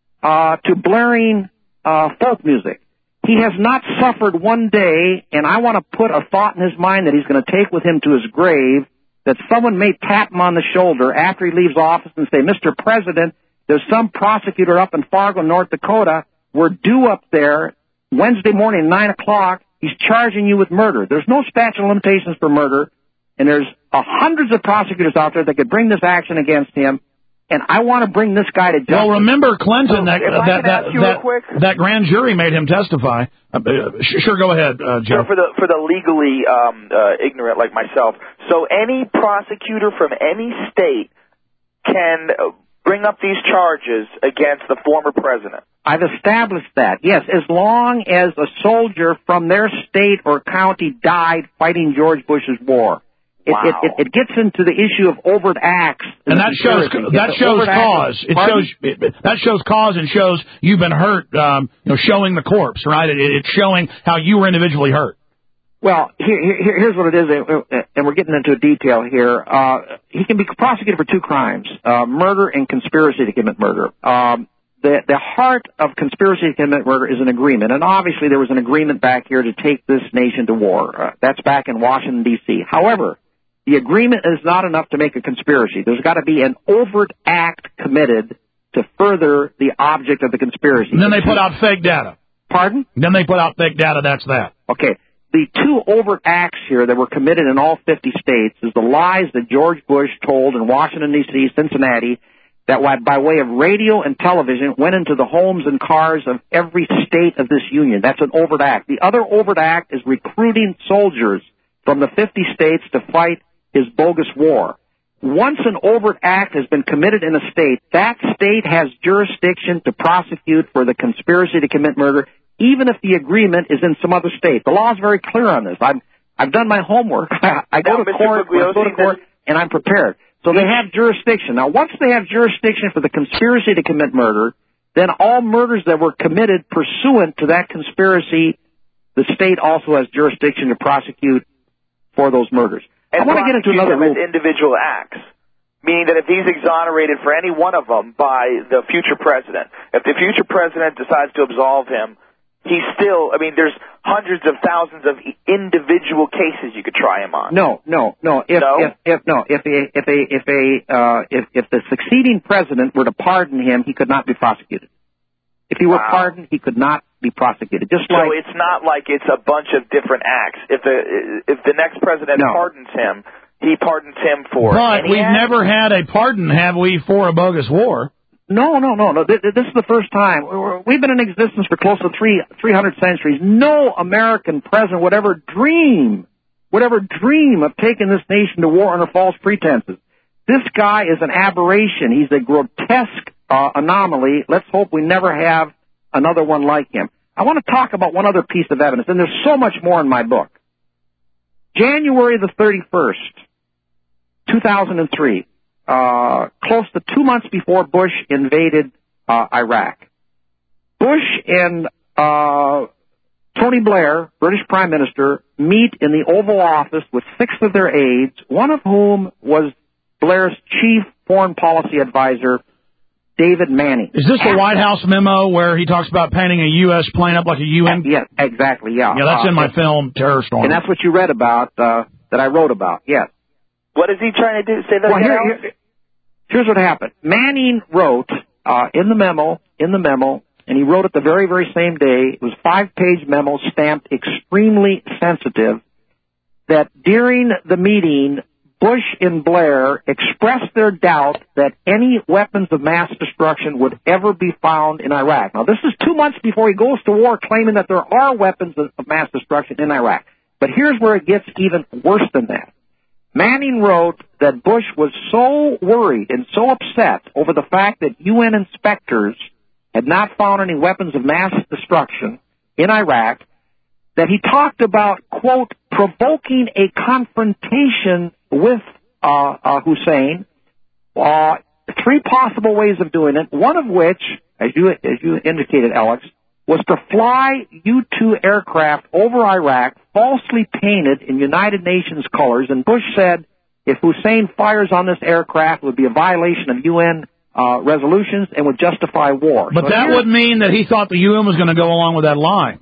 to blaring folk music. He has not suffered one day, and I want to put a thought in his mind that he's going to take with him to his grave, that someone may tap him on the shoulder after he leaves office and say, Mr. President, there's some prosecutor up in Fargo, North Dakota. We're due up there Wednesday morning, 9 o'clock. He's charging you with murder. There's no statute of limitations for murder, and there's hundreds of prosecutors out there that could bring this action against him. and I want to bring this guy to justice. Well, remember Clinton, So, that grand jury made him testify. Sure, go ahead, Joe. For the legally ignorant like myself, so any prosecutor from any state can bring up these charges against the former president. I've established that, yes, as long as a soldier from their state or county died fighting George Bush's war. It gets into the issue of overt acts, and that shows cause. That shows cause and shows you've been hurt. Showing the corpse, right? It's showing how you were individually hurt. Well, here's what it is, and we're getting into detail here. He can be prosecuted for two crimes: murder and conspiracy to commit murder. The heart of conspiracy to commit murder is an agreement, and obviously there was an agreement back here to take this nation to war. That's back in Washington, D.C. However, the agreement is not enough to make a conspiracy. There's got to be an overt act committed to further the object of the conspiracy. And then they put out fake data. Pardon? Then they put out fake data, that's that. Okay. The two overt acts here that were committed in all 50 states is the lies that George Bush told in Washington, D.C., Cincinnati, that by way of radio and television went into the homes and cars of every state of this union. That's an overt act. The other overt act is recruiting soldiers from the 50 states to fight his bogus war. Once an overt act has been committed in a state, that state has jurisdiction to prosecute for the conspiracy to commit murder, even if the agreement is in some other state. The law is very clear on this. I've done my homework. I go to court, and I'm prepared. So they have jurisdiction. Now, once they have jurisdiction for the conspiracy to commit murder, then all murders that were committed pursuant to that conspiracy, the state also has jurisdiction to prosecute for those murders. And I want to get into another rule. Individual acts, meaning that if he's exonerated for any one of them by the future president, if the future president decides to absolve him, he's still, there's hundreds of thousands of individual cases you could try him on. No. If the succeeding president were to pardon him, he could not be prosecuted. If he were pardoned, he could not be prosecuted. So it's not like it's a bunch of different acts. If the next president pardons him, he pardons him for. But we've never had a pardon, have we, for a bogus war? No. This is the first time. We've been in existence for close to 300 centuries. No American president would ever dream of taking this nation to war under false pretenses. This guy is an aberration. He's a grotesque anomaly. Let's hope we never have another one like him. I want to talk about one other piece of evidence, and there's so much more in my book. January the 31st, 2003. Close to 2 months before Bush invaded Iraq. Bush and Tony Blair, British Prime Minister, meet in the Oval Office with 6 of their aides, one of whom was Blair's chief foreign policy advisor, David Manning. Is this the White House memo where he talks about painting a U.S. plane up like a UN? Yes, exactly, yeah. Yeah, that's in my film, Terror Storm. And that's what you read about, that I wrote about, yes. What is he trying to do? Say that again? Here's what happened. Manning wrote in the memo, and he wrote it the very, very same day. It was a 5-page memo stamped extremely sensitive, that during the meeting, Bush and Blair expressed their doubt that any weapons of mass destruction would ever be found in Iraq. Now, this is 2 months before he goes to war claiming that there are weapons of mass destruction in Iraq. But here's where it gets even worse than that. Manning wrote that Bush was so worried and so upset over the fact that UN inspectors had not found any weapons of mass destruction in Iraq that he talked about, quote, provoking a confrontation with Hussein. 3 possible ways of doing it, one of which, as you indicated, Alex, was to fly U-2 aircraft over Iraq, falsely painted in United Nations colors, and Bush said if Hussein fires on this aircraft, it would be a violation of UN resolutions and would justify war. But that would mean that he thought the UN was going to go along with that lie.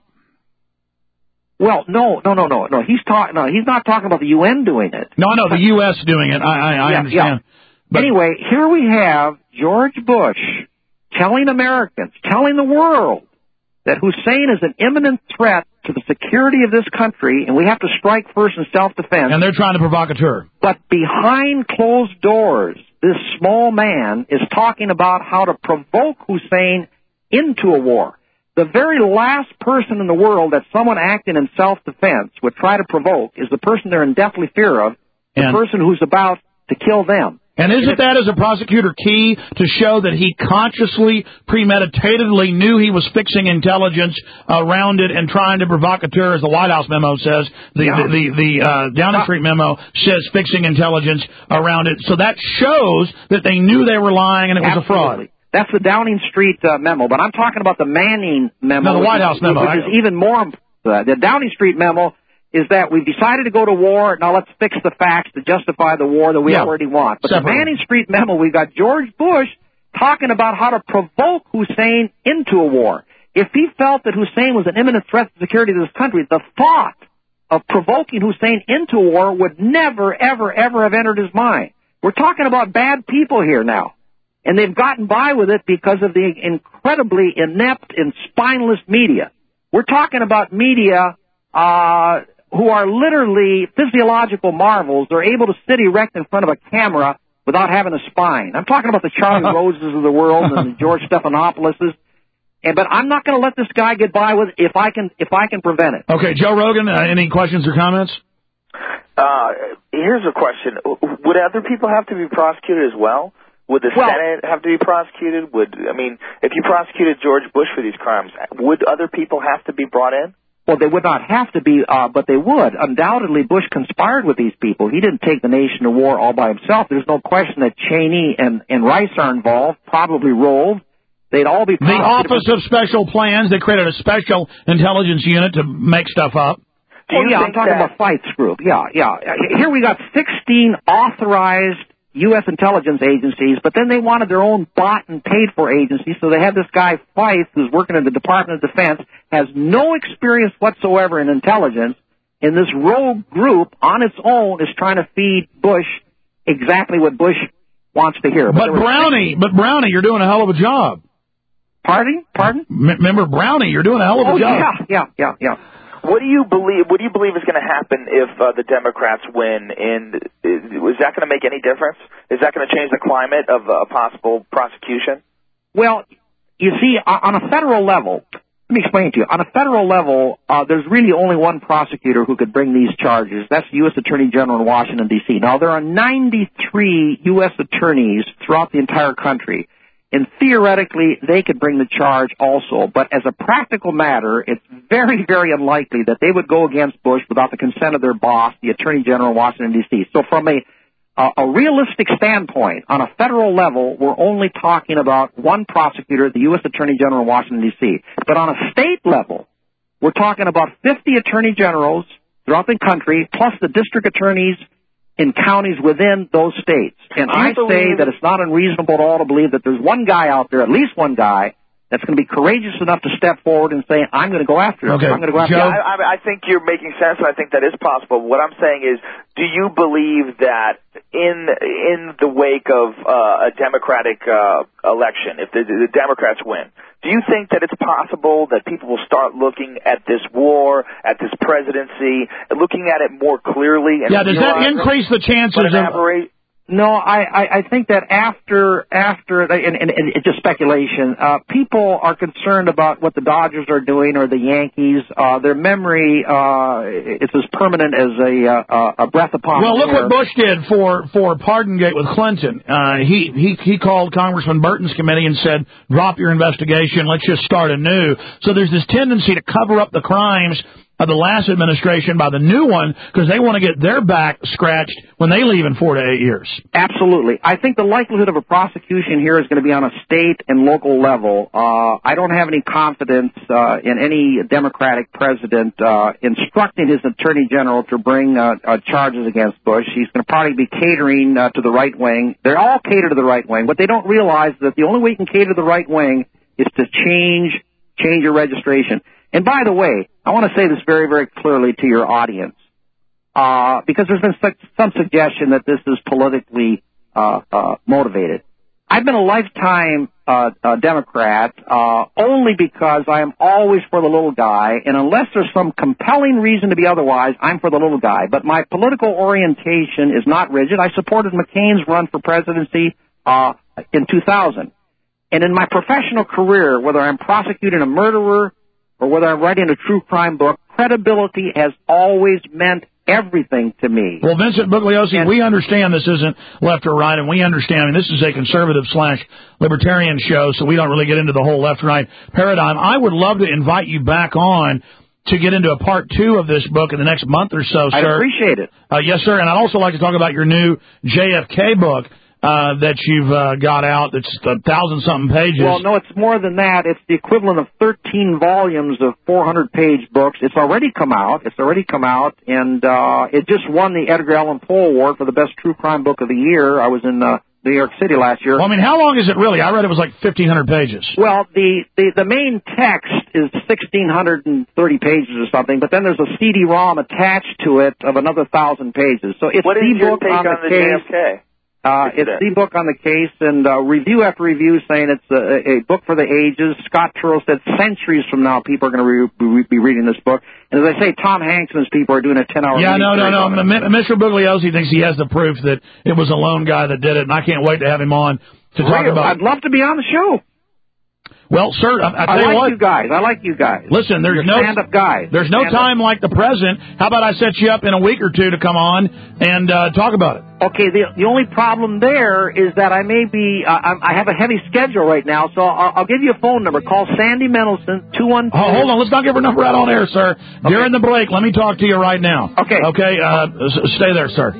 Well, no. He's not talking about the UN doing it. No, the U.S. doing it. I understand. Yeah. But anyway, here we have George Bush telling Americans, telling the world, that Hussein is an imminent threat to the security of this country, and we have to strike first in self-defense. And they're trying to provocateur. But behind closed doors, this small man is talking about how to provoke Hussein into a war. The very last person in the world that someone acting in self-defense would try to provoke is the person they're in deathly fear of, the person who's about to kill them. And isn't that, as a prosecutor, key to show that he consciously, premeditatedly knew he was fixing intelligence around it and trying to provocateur, as the White House memo says, the Downing Street memo says fixing intelligence around it. So that shows that they knew they were lying and it was a fraud. That's the Downing Street memo, but I'm talking about the Manning memo. No, the White House memo. Which is even more important. The Downing Street memo is that we've decided to go to war, now let's fix the facts to justify the war that we already want. But the Manning Street memo, we've got George Bush talking about how to provoke Hussein into a war. If he felt that Hussein was an imminent threat to the security of this country, the thought of provoking Hussein into a war would never, ever, ever have entered his mind. We're talking about bad people here now. And they've gotten by with it because of the incredibly inept and spineless media. We're talking about media who are literally physiological marvels. They're able to sit erect in front of a camera without having a spine. I'm talking about the Charlie Roses of the world and the George Stephanopoulos. But I'm not going to let this guy get by with it if I can prevent it. Okay, Joe Rogan, any questions or comments? Here's a question. Would other people have to be prosecuted as well? Would the Senate have to be prosecuted? If you prosecuted George Bush for these crimes, would other people have to be brought in? Well, they would not have to be, but they would. Undoubtedly, Bush conspired with these people. He didn't take the nation to war all by himself. There's no question that Cheney and Rice are involved, probably Rove. They'd all be prosecuted. The Office of Special Plans, they created a special intelligence unit to make stuff up. I'm talking about Feith's group. Yeah. Here we got 16 authorized U.S. intelligence agencies, but then they wanted their own bought and paid for agency, so they had this guy Feith, who's working in the Department of Defense, has no experience whatsoever in intelligence, and this rogue group on its own is trying to feed Bush exactly what Bush wants to hear. But Brownie, you're doing a hell of a job. Pardon? Remember Brownie, you're doing a hell of a job. Yeah. What do you believe is going to happen if the Democrats win? Is that going to make any difference? Is that going to change the climate of a possible prosecution? Well, you see, on a federal level, let me explain to you. On a federal level, there's really only one prosecutor who could bring these charges. That's the U.S. Attorney General in Washington, D.C. Now, there are 93 U.S. attorneys throughout the entire country. And theoretically, they could bring the charge also. But as a practical matter, it's very, very unlikely that they would go against Bush without the consent of their boss, the Attorney General in Washington, D.C. So from a realistic standpoint, on a federal level, we're only talking about one prosecutor, the U.S. Attorney General in Washington, D.C. But on a state level, we're talking about 50 attorney generals throughout the country, plus the district attorneys in counties within those states. And I say that it's not unreasonable at all to believe that there's one guy out there, at least one guy, that's going to be courageous enough to step forward and say, I'm going to go after it. Okay. I'm going to go after it. I think you're making sense, and I think that is possible. What I'm saying is, do you believe that in the wake of a Democratic election, if the Democrats win, do you think that it's possible that people will start looking at this war, at this presidency, looking at it more clearly? And does that increase the chances of... No, I think that after, and it's just speculation, people are concerned about what the Dodgers are doing or the Yankees. Their memory, it's as permanent as a breath upon Well, look air. what Bush did for Pardongate with Clinton. He called Congressman Burton's committee and said, drop your investigation, let's just start anew. So there's this tendency to cover up the crimes of the last administration by the new one because they want to get their back scratched when they leave in 4 to 8 years. Absolutely. I think the likelihood of a prosecution here is going to be on a state and local level. I don't have any confidence in any Democratic president instructing his attorney general to bring charges against Bush. He's going to probably be catering to the right wing. They all cater to the right wing. What they don't realize is that the only way you can cater to the right wing is to change your registration. And by the way, I want to say this very, very clearly to your audience, because there's been some suggestion that this is politically motivated. I've been a lifetime Democrat, only because I am always for the little guy, and unless there's some compelling reason to be otherwise, I'm for the little guy. But my political orientation is not rigid. I supported McCain's run for presidency in 2000. And in my professional career, whether I'm prosecuting a murderer or whether I'm writing a true crime book, credibility has always meant everything to me. Well, Vincent Bugliosi, we understand this isn't left or right, and we understand, I mean, this is a conservative/libertarian show, so we don't really get into the whole left-right paradigm. I would love to invite you back on to get into a part 2 of this book in the next month or so, sir. I'd appreciate it. Yes, sir, and I'd also like to talk about your new JFK book that you've got out. It's 1,000-something pages. Well, no, it's more than that. It's the equivalent of 13 volumes of 400-page books. It's already come out, and it just won the Edgar Allan Poe Award for the best true crime book of the year. I was in New York City last year. Well, I mean, how long is it really? I read it was like 1,500 pages. Well, the main text is 1,630 pages or something, but then there's a CD-ROM attached to it of another 1,000 pages. So it's what the is your book take on the case. JFK? It's the book on the case, and review after review saying it's a book for the ages. Scott Turow said centuries from now people are going to be reading this book. And as I say, Tom Hanks and his people are doing a 10-hour. Yeah, no. Mr. Bugliosi thinks he has the proof that it was a lone guy that did it, and I can't wait to have him on to talk about it. I'd love to be on the show. Well, sir, I tell you what. I like you guys. Listen, there's no stand-up guys. There's no time like the present. How about I set you up in a week or two to come on and talk about it? Okay, the only problem there is that I may be, I have a heavy schedule right now, so I'll give you a phone number. Call Sandy Mendelson, 212. Oh, hold on, let's not give her number out on air, sir. Okay. During the break, let me talk to you right now. Okay. Okay, stay there, sir.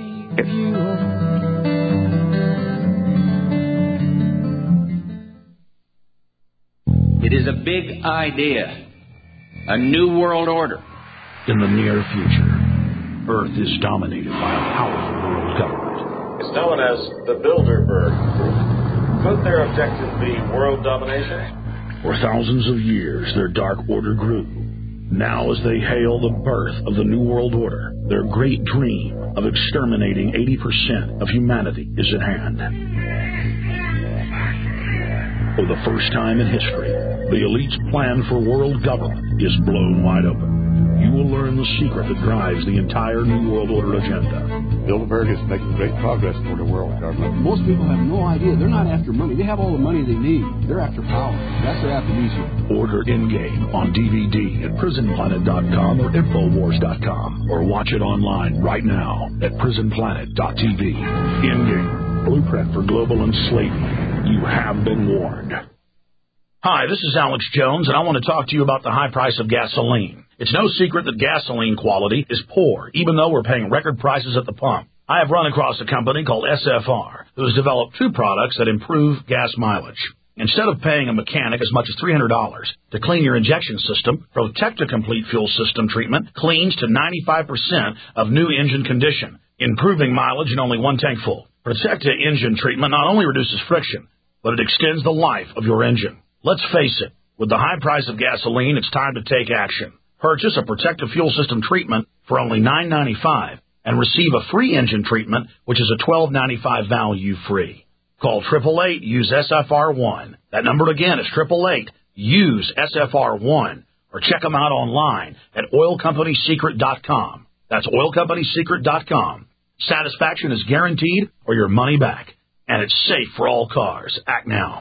It is a big idea, a new world order. In the near future, Earth is dominated by a powerful world government. It's known as the Bilderberg Group. Could their objective be world domination? For thousands of years, their dark order grew. Now, as they hail the birth of the New World Order, their great dream of exterminating 80% of humanity is at hand. For the first time in history, the elite's plan for world government is blown wide open. You will learn the secret that drives the entire New World Order agenda. Bilderberg is making great progress toward a world government. Most people have no idea. They're not after money. They have all the money they need. They're after power. That's their amnesia. Order In-Game on DVD at PrisonPlanet.com or Infowars.com, or watch it online right now at PrisonPlanet.tv. In-Game, Blueprint for Global Enslavement. You have been warned. Hi, this is Alex Jones, and I want to talk to you about the high price of gasoline. It's no secret that gasoline quality is poor, even though we're paying record prices at the pump. I have run across a company called SFR, who has developed 2 products that improve gas mileage. Instead of paying a mechanic as much as $300 to clean your injection system, Protecta Complete Fuel System treatment cleans to 95% of new engine condition, improving mileage in only 1 tank full. Protecta engine treatment not only reduces friction, but it extends the life of your engine. Let's face it, with the high price of gasoline, it's time to take action. Purchase a Protecta Fuel System treatment for only $9.95 and receive a free engine treatment, which is a $12.95 value free. Call 888-USE SFR1. That number again is 888-USE SFR1, or check them out online at oilcompanysecret.com. That's oilcompanysecret.com. Satisfaction is guaranteed or your money back, and it's safe for all cars. Act now.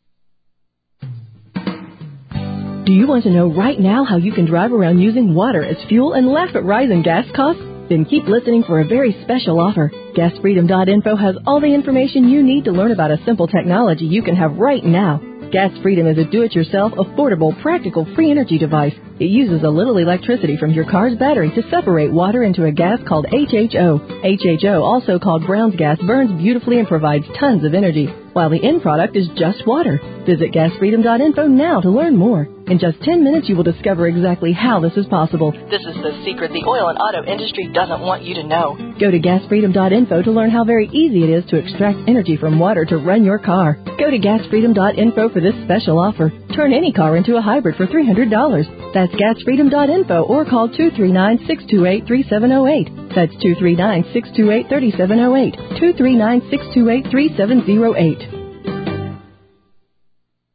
Do you want to know right now how you can drive around using water as fuel and laugh at rising gas costs? Then keep listening for a very special offer. GasFreedom.info has all the information you need to learn about a simple technology you can have right now. Gas Freedom is a do-it-yourself, affordable, practical, free energy device. It uses a little electricity from your car's battery to separate water into a gas called HHO. HHO, also called Brown's gas, burns beautifully and provides tons of energy, while the end product is just water. Visit GasFreedom.info now to learn more. In just 10 minutes, you will discover exactly how this is possible. This is the secret the oil and auto industry doesn't want you to know. Go to GasFreedom.info to learn how very easy it is to extract energy from water to run your car. Go to GasFreedom.info for this special offer. Turn any car into a hybrid for $300. That's GasFreedom.info or call 239-628-3708. That's 239-628-3708. 239-628-3708.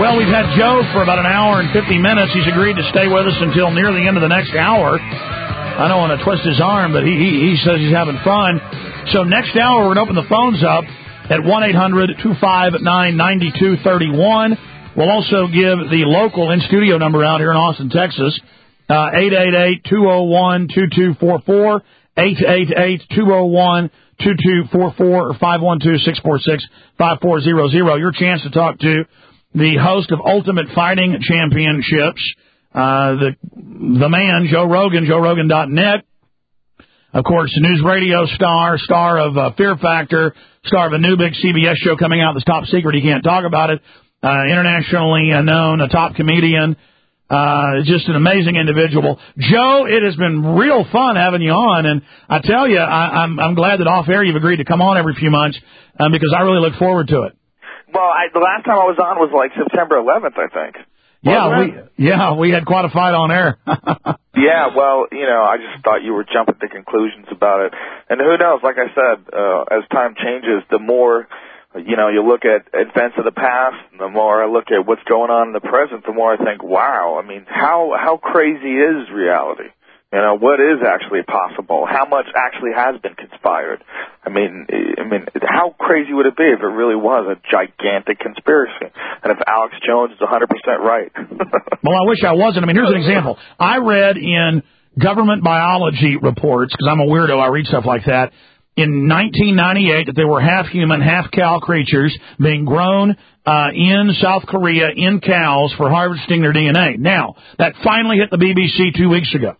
Well, we've had Joe for about an hour and 50 minutes. He's agreed to stay with us until near the end of the next hour. I don't want to twist his arm, but he says he's having fun. So next hour, we're going to open the phones up at 1-800-259-9231. We'll also give the local in-studio number out here in Austin, Texas, 888-201-2244, 888-201-2244, or 512-646-5400. Your chance to talk to the host of Ultimate Fighting Championships, the man, Joe Rogan, JoeRogan.net. Of course, news radio star of Fear Factor, star of a new big CBS show coming out that's top secret. He can't talk about it. Internationally known, a top comedian. Just an amazing individual. Joe, it has been real fun having you on, and I tell you, I'm glad that off air you've agreed to come on every few months, because I really look forward to it. Well, the last time I was on was like September 11th, I think. We had quite a fight on air. Yeah, well, I just thought you were jumping to conclusions about it. And who knows, like I said, as time changes, the more, you look at events of the past, and the more I look at what's going on in the present, the more I think, wow, I mean, how crazy is reality? What is actually possible? How much actually has been conspired? I mean, how crazy would it be if it really was a gigantic conspiracy? And if Alex Jones is 100% right? Well, I wish I wasn't. I mean, here's an example. I read in government biology reports, because I'm a weirdo, I read stuff like that, in 1998 that there were half human, half cow creatures being grown in South Korea in cows for harvesting their DNA. Now, that finally hit the BBC 2 weeks ago.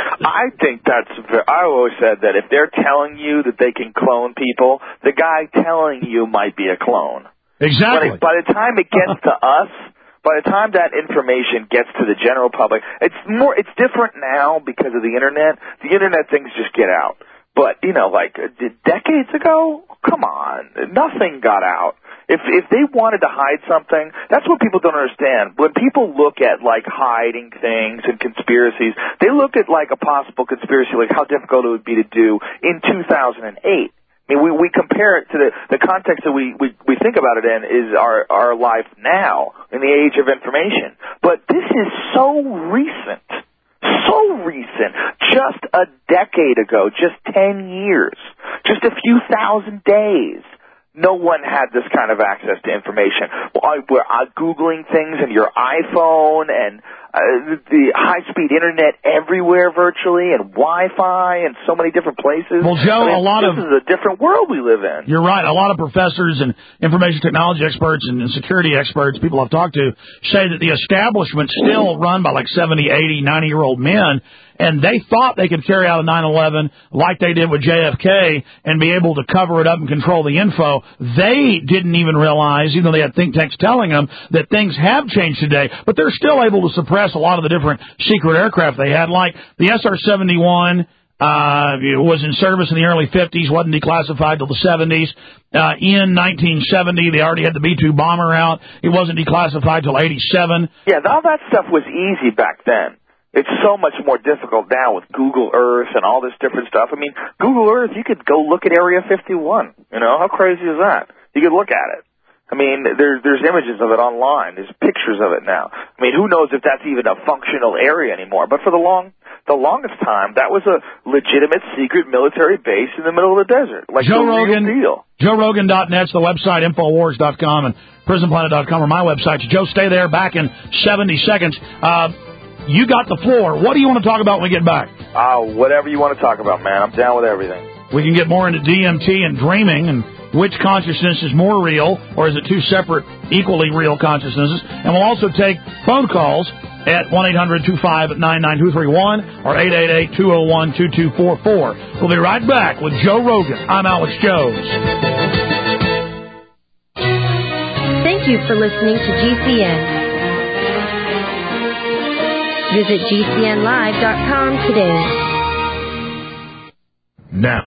I think I always said that if they're telling you that they can clone people, the guy telling you might be a clone. Exactly. By the time it gets to us, by the time that information gets to the general public, it's different now because of the internet. The internet things just get out. But, like decades ago, come on, nothing got out. If they wanted to hide something, that's what people don't understand. When people look at, like, hiding things and conspiracies, they look at, like, a possible conspiracy, like how difficult it would be to do in 2008. I mean, we compare it to the context that we think about it in is our life now in the age of information. But this is so recent. So recent. Just a decade ago, just 10 years, just a few thousand days. No one had this kind of access to information. We're Googling things in your iPhone and the high-speed internet everywhere virtually, and Wi-Fi and so many different places. Well, Joe, this is a different world we live in. You're right. A lot of professors and information technology experts and security experts, people I've talked to, say that the establishment's still run by like 70, 80, 90-year-old men, and they thought they could carry out a 9/11 like they did with JFK and be able to cover it up and control the info. They didn't even realize, even though they had think tanks telling them, that things have changed today, but they're still able to suppress a lot of the different secret aircraft they had, like the SR-71 was in service in the early 50s, wasn't declassified till the 70s. In 1970, they already had the B-2 bomber out. It wasn't declassified till 87. Yeah, all that stuff was easy back then. It's so much more difficult now with Google Earth and all this different stuff. I mean, Google Earth, you could go look at Area 51. How crazy is that? You could look at it. I mean, there's images of it online. There's pictures of it now. I mean, who knows if that's even a functional area anymore? But for the longest time, that was a legitimate secret military base in the middle of the desert. Like Joe the Rogan, real deal. JoeRogan.net's the website, Infowars.com, and PrisonPlanet.com are my websites. Joe, stay there. Back in 70 seconds. You got the floor. What do you want to talk about when we get back? Whatever you want to talk about, man. I'm down with everything. We can get more into DMT and dreaming and which consciousness is more real, or is it two separate, equally real consciousnesses? And we'll also take phone calls at 1-800-259-9231 or 888-201-2244. We'll be right back with Joe Rogan. I'm Alex Jones. Thank you for listening to GCN. Visit GCNlive.com today. Now,